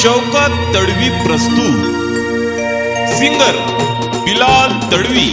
शौकत तडवी प्रस्तुत, सिंगर बिलाल तडवी।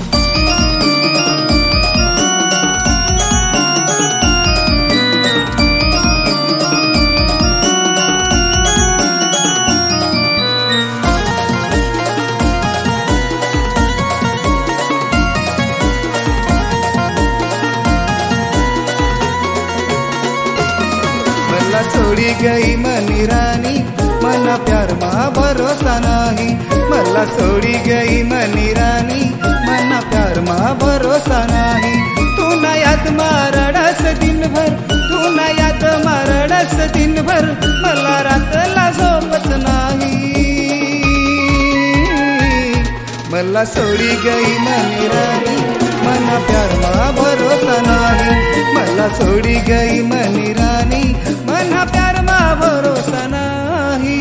सोड़ी गई मनी रानी मना प्यार मा भरोसा नाही, मला सोड़ी गई मनी रानी मना प्यार मा भरोसा नाही। तू ना याद मारडस दिन भर, तू ना याद मारडस दिन भर, मला रातला झोपच नाही। मला सोड़ी गई मनी रानी मना प्यार मा भरोसा नाही, मला सोड़ी गई मनी रानी मना प्यार मा भरोसा नाही।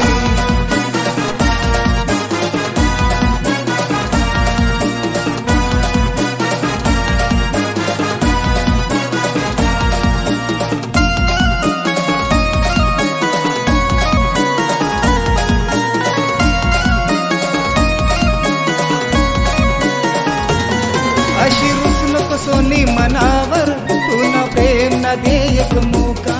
अशी रुस नको सोनी मनावर, तू ना प्रेम ना दे एक मौका।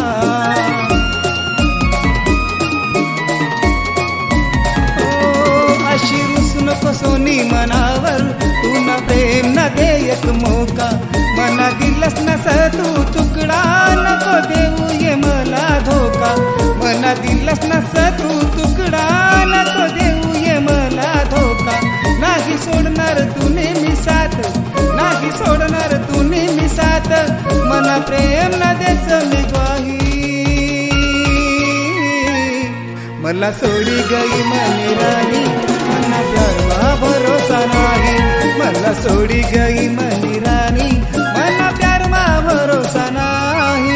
अशी रुस नको सोनी मनावर, तू ना प्रेम ना दे एक मौका। मना दिलस नस तू तुकडा, नको देऊ ये मला धोका। मना दिलस नस तू तुकडा, नको देऊ ये मला धोका। नाही सोडणार तू नेहमी साथ, नाही सोडणार तू नेहमी साथ, मना प्रेम न देच मी ग्वाही। मला सोडी गई मनी रानी मना प्यार मा भरोसा नाही, मला सोडी गई मनी रानी मना प्यार मा भरोसा नाही।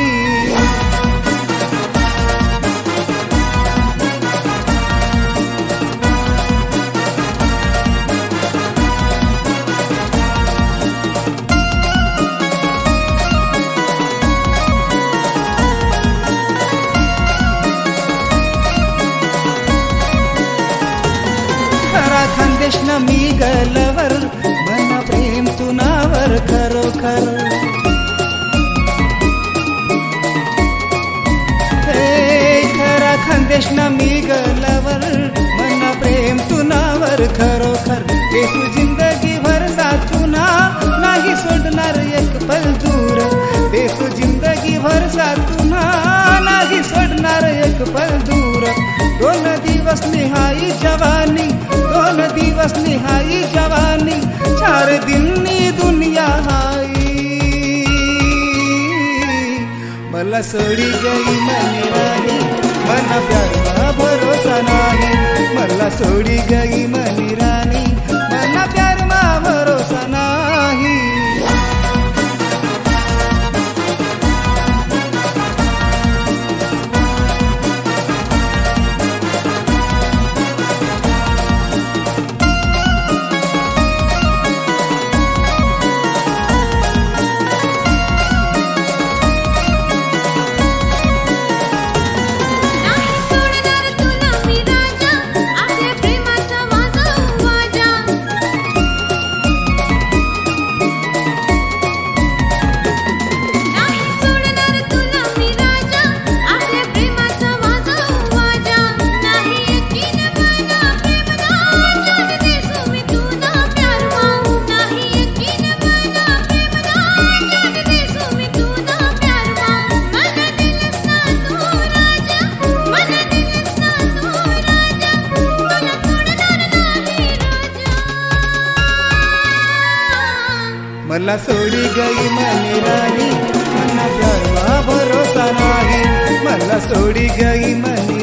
खानदेश न मी गलवर, मना प्रेम तुनावर खरोखर। खरा खानदेश न मी गलवर, मना प्रेम तुनावर खरोखर। देसू जिंदगी भर साथुना, नाही सोडणार एक पल दूर। देसू जिंदगी भर साथुना, नाही सोडणार एक पल दूर। दोन दिवस निहाई जवानी, दोन दिवस निहाई जवानी, 4 दिननी दुनिया हाई। मला सोडी गई मनी रानी मना प्यार मा भरोसा नाही, मला सोडी गई मनी रानी मना प्यार मा भरोसा नाही। मला सोडी गई मनी रानी मना प्यार मा भरोसा नाही, मला सोडी गई मनी